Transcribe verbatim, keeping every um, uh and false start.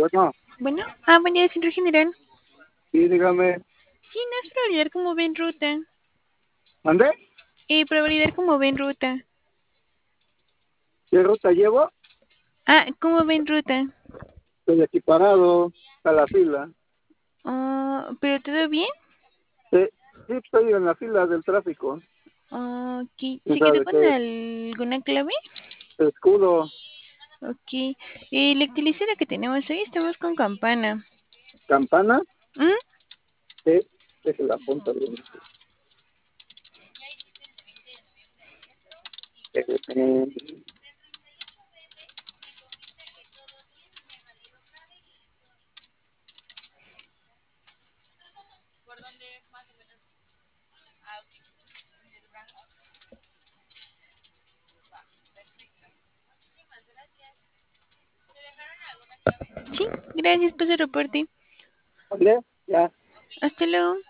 Bueno, Bueno, ah, buen día, centro general. sí, dígame. Sí, no es para validar cómo ven ruta. ¿Mandé? Eh, para validar cómo ven ruta. ¿Qué ruta llevo? Ah, ¿cómo ven ruta? Estoy aquí parado, a la fila. Ah, ¿pero todo bien? Sí, sí, estoy en la fila del tráfico. Ah, ok. ¿Quién ¿Se quedó sabe con qué? alguna clave? Escudo, Ok. Eh, la actualización que tenemos hoy, estamos con campana. campana, ¿Mm? sí, es la punta bien. Eh, Sí, gracias por su reporte. ¿Mandé? Ya. Hasta luego.